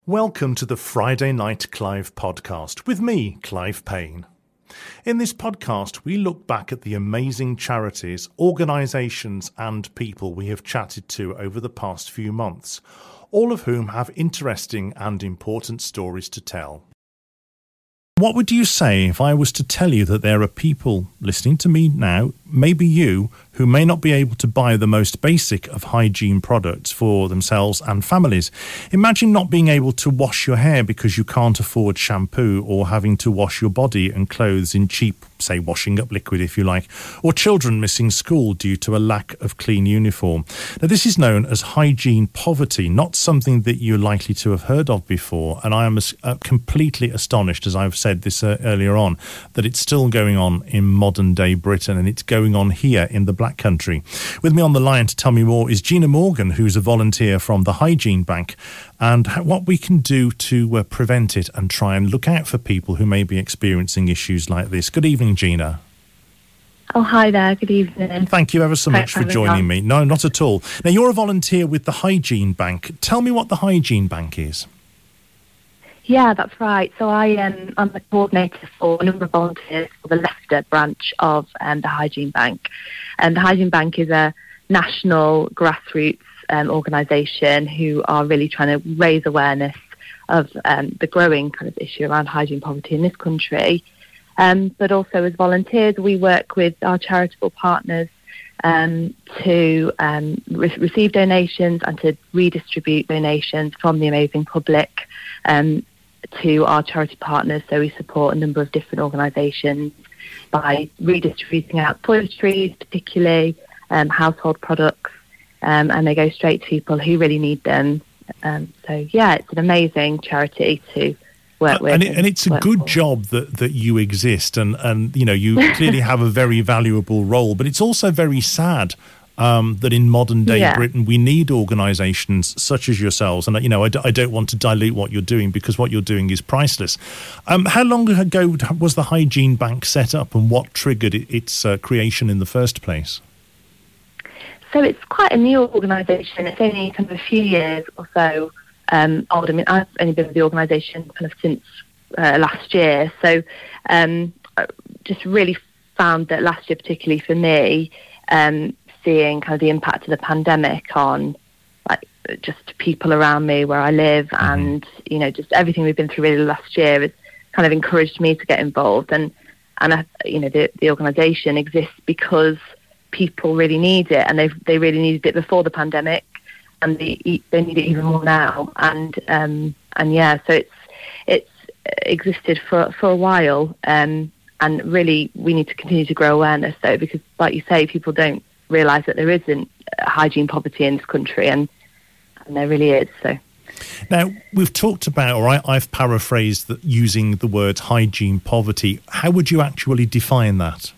Welcome to the Friday Night Clive podcast with me, Clive Payne. In this podcast, we look back at the amazing charities, organisations and people we have chatted to over the past few months, all of whom have interesting and important stories to tell. What would you say if I was to tell you that there are people listening to me now, maybe you, who may not be able to buy the most basic of hygiene products for themselves and families? Imagine not being able to wash your hair because you can't afford shampoo, or having to wash your body and clothes in cheap, say, washing up liquid if you like, or children missing school due to a lack of clean uniform. Now, this is known as hygiene poverty, not something that you're likely to have heard of before, and I am completely astonished, as I've said this earlier on, that it's still going on in modern day Britain, and it's going on here in the Black Country. With me on the line to tell me more is Gina Morgan, who's a volunteer from the Hygiene Bank, and what we can do to prevent it and try and look out for people who may be experiencing issues like this. Good evening, Gina. Oh, hi there. Good evening. Thank you ever so much for joining me. No, not at all. Now, you're a volunteer with the Hygiene Bank. Tell me what the Hygiene Bank is. Yeah, that's right. So I'm the coordinator for a number of volunteers for the Leicester branch of the Hygiene Bank. And the Hygiene Bank is a national grassroots organisation who are really trying to raise awareness of the growing kind of issue around hygiene poverty in this country. But also as volunteers, we work with our charitable partners to receive donations and to redistribute donations from the amazing public to our charity partners. So we support a number of different organisations by redistributing out toiletries, particularly household products, and they go straight to people who really need them. So yeah, it's an amazing charity to work with. And it's a good job that you exist, and you know, you clearly have a very valuable role, but it's also very sad that in modern day Britain we need organisations such as yourselves, and you know, I don't want to dilute what you're doing, because what you're doing is priceless. How long ago was the Hygiene Bank set up, and what triggered its creation in the first place? So it's quite a new organisation. It's only kind of a few years or so old. I mean, I've only been with the organisation kind of since last year. So just really found that last year, particularly for me, seeing kind of the impact of the pandemic on like just people around me where I live, and you know, just everything we've been through really last year has kind of encouraged me to get involved. And you know, the organisation exists because people really need it, and they really needed it before the pandemic, and they need it even more now. And yeah, so it's existed for a while, and really we need to continue to grow awareness though, because like you say, people don't realise that there isn't hygiene poverty in this country, and there really is. So now, we've talked about, or I've paraphrased using the word hygiene poverty. How would you actually define that?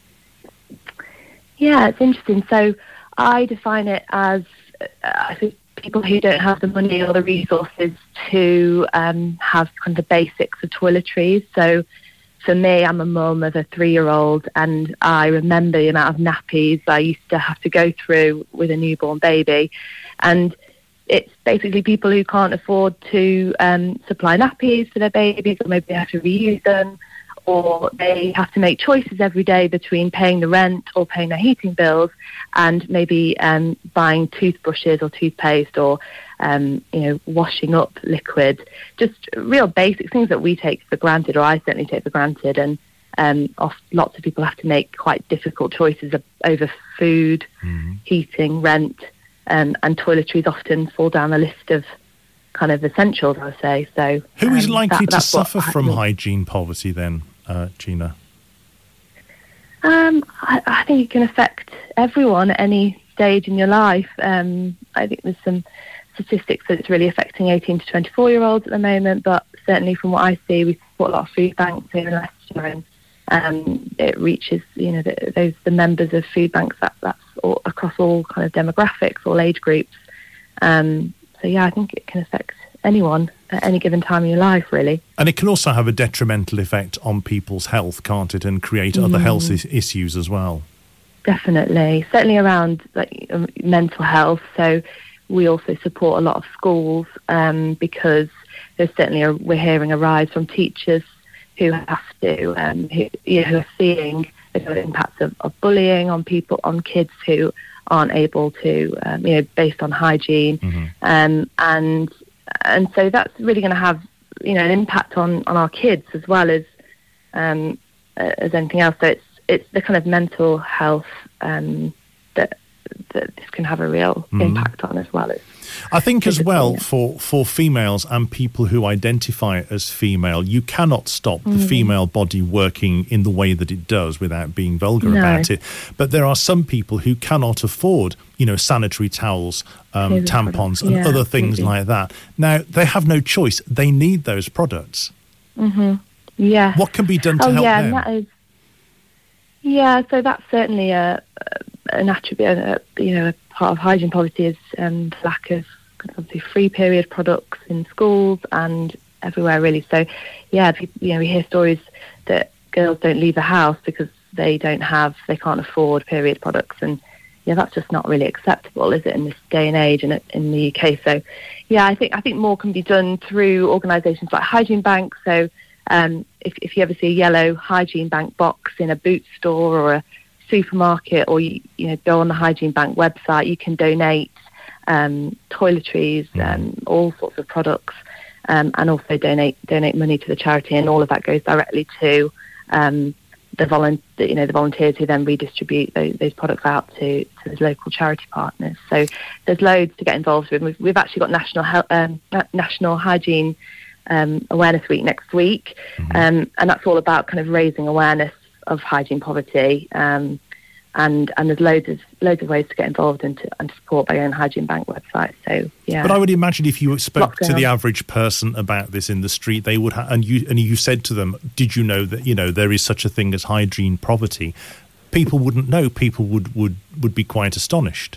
Yeah, it's interesting. So I define it as I think people who don't have the money or the resources to have kind of the basics of toiletries. So for me, I'm a mum of a 3-year-old, and I remember the amount of nappies I used to have to go through with a newborn baby. And it's basically people who can't afford to supply nappies for their babies, or maybe they have to reuse them, or they have to make choices every day between paying the rent or paying their heating bills, and maybe buying toothbrushes or toothpaste, or you know, washing up liquid. Just real basic things that we take for granted, or I certainly take for granted. And lots of people have to make quite difficult choices over food, heating, rent, and toiletries often fall down the list of kind of essentials, I would say. So who is likely to suffer from hygiene poverty then, Gina? I think it can affect everyone at any stage in your life. I think there's some statistics that it's really affecting 18 to 24-year-olds at the moment, but certainly from what I see, we support a lot of food banks here in Leicester, and it reaches, you know, the members of food banks that's all, across all kind of demographics, all age groups. So yeah, I think it can affect anyone at any given time in your life, really. And it can also have a detrimental effect on people's health, can't it, and create other health issues as well. Definitely, certainly around mental health. So we also support a lot of schools because there's certainly we're hearing a rise from teachers who have to, who are seeing the kind of impacts of bullying on kids who aren't able to, based on hygiene, and so that's really going to have, an impact on our kids as well as anything else. So it's the kind of mental health that this can have a real impact on, as well as. I think as well for females and people who identify as female, you cannot stop the female body working in the way that it does without being vulgar about it. But there are some people who cannot afford, sanitary towels, tampons and other things like that. Now, they have no choice. They need those products. Yeah. What can be done to help them? So that's certainly an attribute, a part of hygiene poverty is lack of obviously free period products in schools and everywhere really. So we hear stories that girls don't leave the house because they can't afford period products, and that's just not really acceptable, is it, in this day and age and in the UK? So I think more can be done through organisations like Hygiene Bank. So if you ever see a yellow Hygiene Bank box in a Boots store or a supermarket, or you go on the Hygiene Bank website, you can donate toiletries, all sorts of products, and also donate money to the charity, and all of that goes directly to the volunteers who then redistribute those products out to the local charity partners. So there's loads to get involved with. We've actually got National Hygiene Awareness Week next week, and that's all about kind of raising awareness of hygiene poverty, and there's loads of ways to get involved and to support by going on Hygiene Bank website. So But I would imagine if you spoke to the average person about this in the street, they would and you said to them, "Did you know that there is such a thing as hygiene poverty?" People wouldn't know. People would be quite astonished.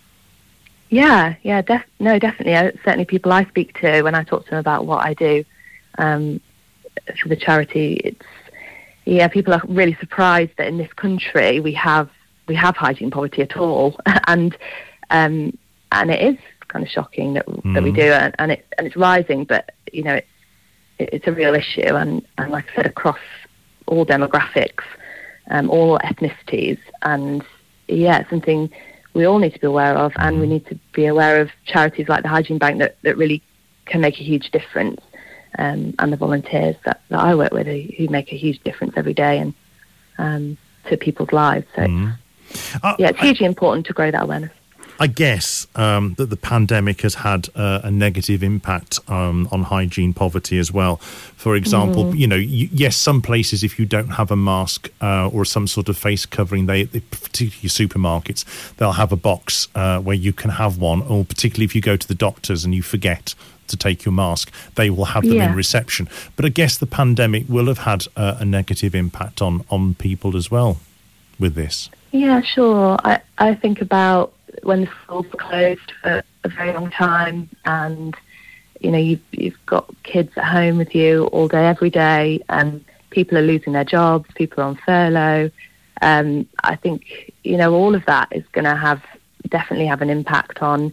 Definitely. Certainly, people I speak to when I talk to them about what I do for the charity, people are really surprised that in this country we have hygiene poverty at all, and it is kind of shocking that we do, and it's rising, but it's a real issue, and like I said, across all demographics, all ethnicities, and it's something we all need to be aware of, and we need to be aware of charities like the Hygiene Bank that really can make a huge difference. And the volunteers that I work with who make a huge difference every day and to people's lives. So, it's hugely important to grow that awareness. I guess that the pandemic has had a negative impact on hygiene poverty as well. For example, yes, some places, if you don't have a mask or some sort of face covering, they particularly supermarkets, they'll have a box where you can have one, or particularly if you go to the doctors and you forget to take your mask, they will have them in reception. But I guess the pandemic will have had a negative impact on people as well with this. Yeah, sure. I think about when the schools were closed for a very long time, and you've got kids at home with you all day, every day, and people are losing their jobs, people are on furlough. I think all of that is going to definitely have an impact on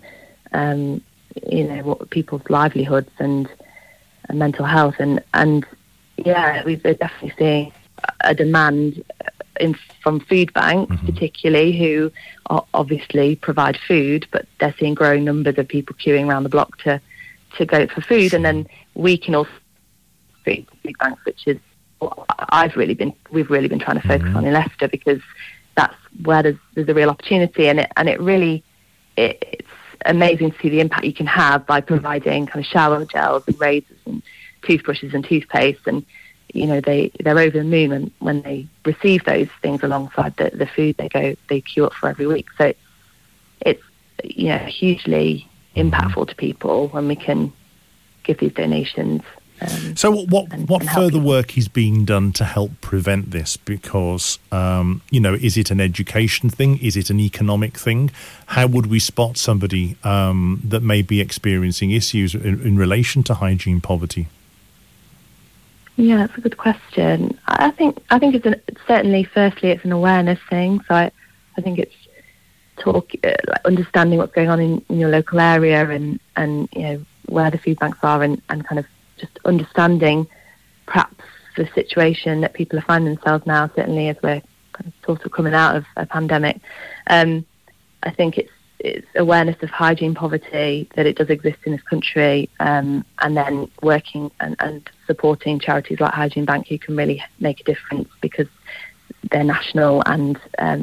what people's livelihoods and mental health, and we're definitely seeing a demand from food banks, particularly, who obviously provide food, but they're seeing growing numbers of people queuing around the block to go for food, and then we can also food banks, which is what we've really been trying to focus on in Leicester, because that's where there's a real opportunity, and it's amazing to see the impact you can have by providing kind of shower gels and razors and toothbrushes and toothpaste, and they're over the moon when they receive those things alongside the food they queue up for every week. So it's hugely impactful to people when we can give these donations. So what further work is being done to help prevent this? Because, is it an education thing? Is it an economic thing? How would we spot somebody that may be experiencing issues in relation to hygiene poverty? Yeah, that's a good question. I think it's certainly, firstly, it's an awareness thing. So I think it's understanding what's going on in your local area, and where the food banks are and kind of just understanding perhaps the situation that people are finding themselves now, certainly as we're kind of sort of coming out of a pandemic. I think it's awareness of hygiene poverty, that it does exist in this country, and then working and supporting charities like Hygiene Bank who can really make a difference because they're national and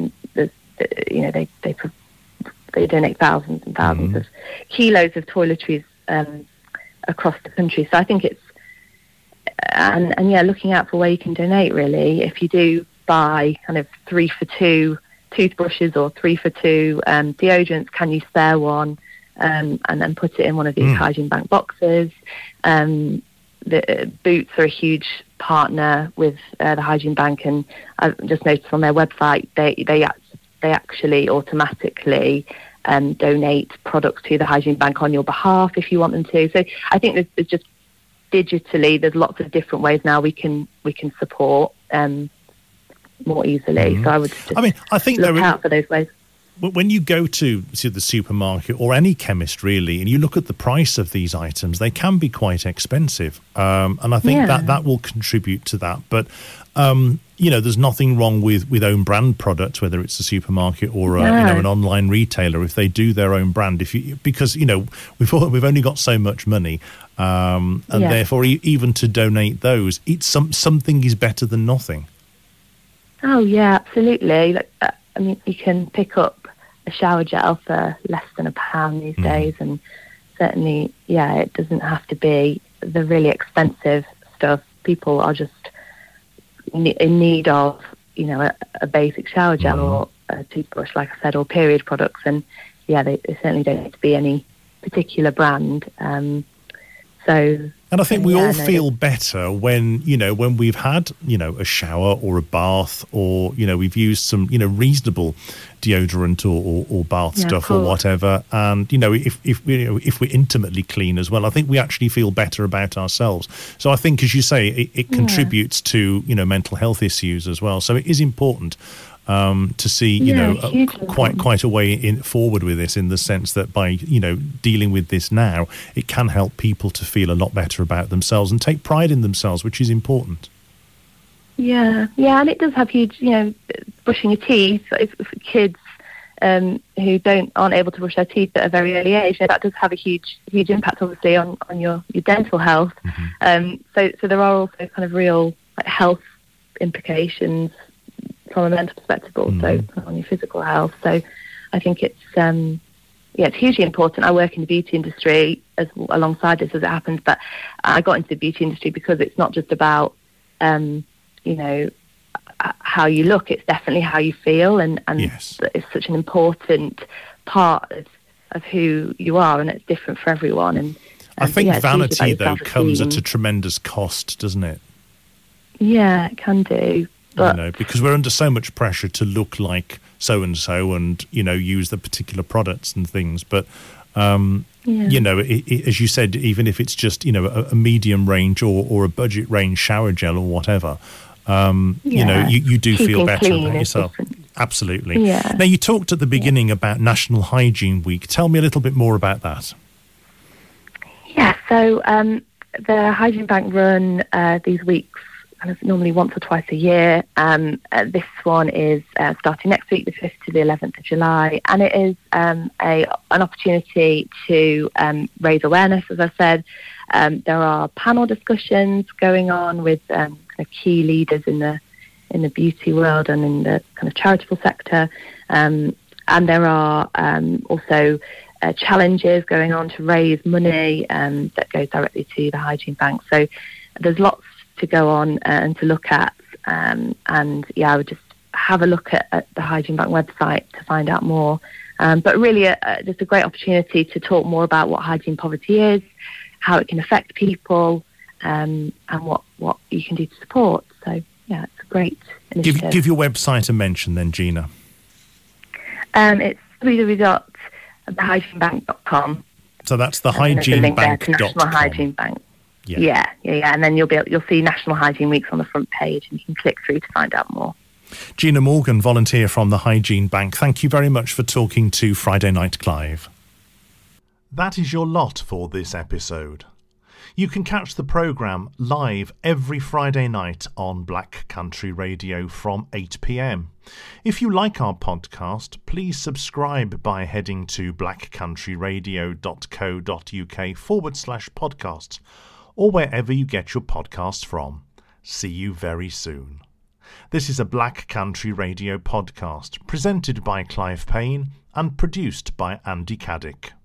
they donate thousands and thousands of kilos of toiletries across the country. So I think it's looking out for where you can donate. Really, if you do buy kind of 3 for 2 toothbrushes or 3 for 2 deodorants, can you spare one and then put it in one of these Hygiene Bank boxes? The Boots are a huge partner with the Hygiene Bank, and I've just noticed on their website they actually automatically donate products to the Hygiene Bank on your behalf if you want them to. So I think there's just digitally, there's lots of different ways now we can support more easily. So I would just I think look out for those ways. When you go to the supermarket or any chemist really, and you look at the price of these items, they can be quite expensive, and I think that will contribute to that. But there's nothing wrong with own brand products, whether it's a supermarket or an online retailer, if they do their own brand. Because we've only got so much money, and therefore even to donate those, it's something is better than nothing. Oh yeah, absolutely. You can pick up a shower gel for less than £1 these days, and certainly, it doesn't have to be the really expensive stuff. People are just in need of, a basic shower gel or a toothbrush, like I said, or period products, and they certainly don't need to be any particular brand. And I think we all feel better when we've had, a shower or a bath, or, we've used some, reasonable deodorant or bath stuff or whatever. And, if we're intimately clean as well, I think we actually feel better about ourselves. So I think, as you say, it contributes to, mental health issues as well. So it is important to see, quite a way forward with this, in the sense that by, dealing with this now, it can help people to feel a lot better about themselves and take pride in themselves, which is important. Yeah, and it does have huge, brushing your teeth, for kids who aren't able to brush their teeth at a very early age, that does have a huge impact, obviously, on your dental health. So there are also kind of real health implications from a mental perspective, also on your physical health. So I think it's hugely important. I work in the beauty industry alongside this as it happens, but I got into the beauty industry because it's not just about how you look, it's definitely how you feel, and it's such an important part of who you are, and it's different for everyone. And I think vanity, though, comes at a tremendous cost, doesn't it? Yeah, it can do. But, because we're under so much pressure to look like so-and-so and, use the particular products and things. But, as you said, even if it's just, a medium range or a budget range shower gel or whatever, you do feel better about yourself. Different. Absolutely. Yeah. Now, you talked at the beginning about National Hygiene Week. Tell me a little bit more about that. Yeah, so the Hygiene Bank run these weeks kind of normally once or twice a year. This one is starting next week, the 5th to the 11th of July, and it is an opportunity to raise awareness, as I said. There are panel discussions going on with kind of key leaders in the beauty world and in the kind of charitable sector, and there are also challenges going on to raise money that goes directly to the Hygiene Bank. So there's lots to go on and to look at, and I would just have a look at the Hygiene Bank website to find out more. But really, just a great opportunity to talk more about what hygiene poverty is, how it can affect people, and what you can do to support. So it's a great initiative. Give your website a mention then, Gina. It's www.thehygienebank.com. So that's thehygienebank.com. National Hygiene Bank. Yeah. And then you'll see National Hygiene Weeks on the front page, and you can click through to find out more. Gina Morgan, volunteer from the Hygiene Bank, thank you very much for talking to Friday Night Clive. That is your lot for this episode. You can catch the programme live every Friday night on Black Country Radio from 8 p.m. If you like our podcast, please subscribe by heading to blackcountryradio.co.uk/podcasts or wherever you get your podcasts from. See you very soon. This is a Black Country Radio podcast presented by Clive Payne and produced by Andy Caddick.